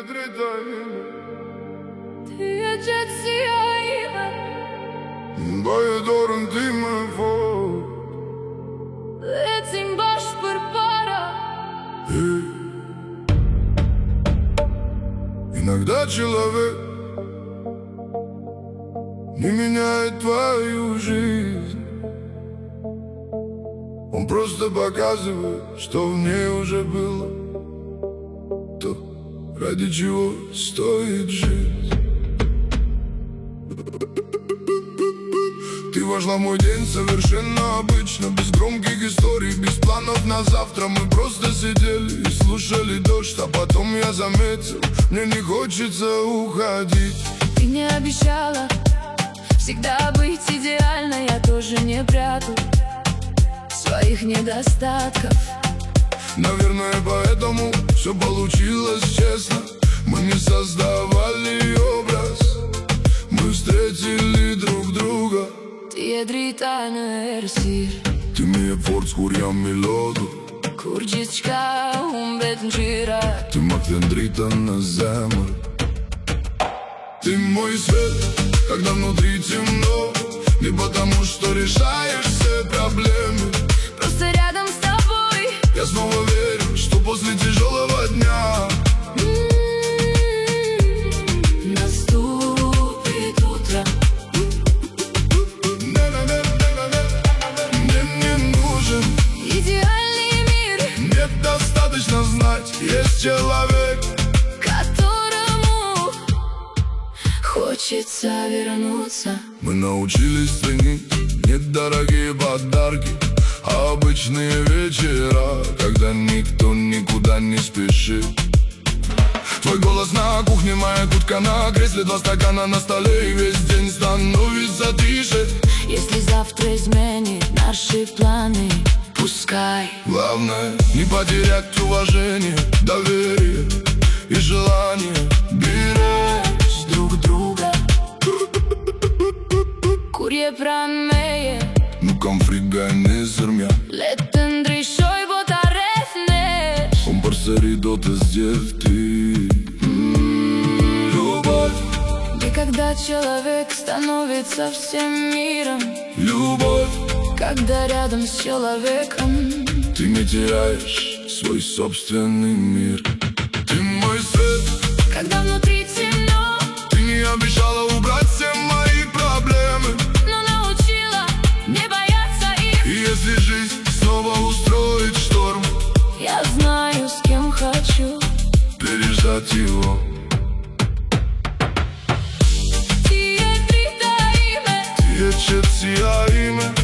drejta ime. Ti e qetësia ime. Mbaje dorën time fort. Ecim bashkë përpara. Иногда человек не меняет твою жизнь. Он просто показывает, что в ней уже было то, ради чего стоит жить. Ты вошла в мой день совершенно обычно, без громких историй, без планов на завтра. Мы просто сидели и слушали дождь, а потом я заметил, мне не хочется уходить. Ты не обещала всегда быть идеальной, я тоже не прятал своих недостатков. Наверное, поэтому все получилось честно. Мы не создавали образ, мы vstretili друг друга. Ti e drita në errësirë, Ti mi e forcë kur jam i lodhur, kur gjithçka humbet në gjyra. Ti ma kthen dritën në zemër. Ты мой свет, когда внутри темно, не потому что решаешь все проблемы. Просто рядом с тобой Я снова верю, что после тяжелого дня наступит утро. Мне не нужен Идеальный мир, мне достаточно знать, есть человек, которому хочется вернуться. Мы научились ценить недорогие подарки, а обычные вечера, когда никто никуда не спешит. Твой голос на кухне, моя куртка на кресле, 2 стакана на столе, и весь день становится тише. Если завтра изменит наши планы, пускай. Главное не потерять уважение, доверие и желание беречь Друг друга. Kur je pranë meje, Nuk kam friganizer mja, le të ndryshoj bota rreth nesh. unë përsëri do të zgjedh ti. Любовь, И когда человек становится всем миром, любовь, когда рядом с человеком, ты не теряешь свой собственный мир. Ты мой свет, когда внутри темно, ты не обещала убрать все мои проблемы. но научила не бояться их. И если жизнь снова устроит шторм, Я знаю, с кем хочу. переждать его. Ti e drita ime, Ti e qetësia ime,